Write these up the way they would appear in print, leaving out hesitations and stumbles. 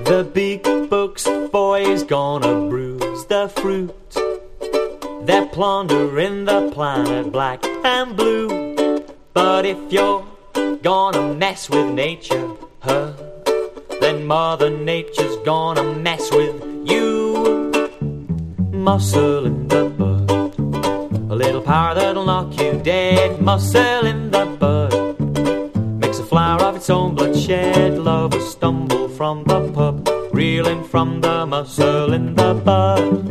The big books, boys, gonna bruise the fruit. They're plundering the planet black and blue. But if you're gonna mess with nature, her, then Mother Nature's gonna mess with you. Muscle in the bud, a little power that'll knock you dead. Muscle in the bud, makes a flower of its own bloodshed. Lovers stumble from the pub, reeling from the muscle in the bud.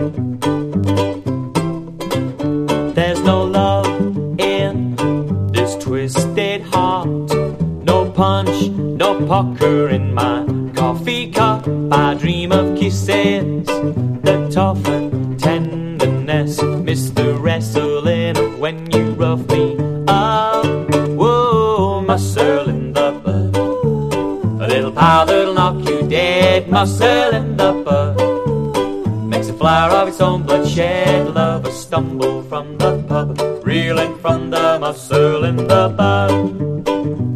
There's no love in this twisted heart, no punch, no pucker in my coffee cup. I dream of kisses that toughen tenderness, miss the wrestling of when you rough me up. Whoa, muscle in the bud, a little power that'll knock you dead. Muscle in the bud, makes a flower of its own bloodshed. Lovers stumble from the pub, reeling from the muscle in the bud.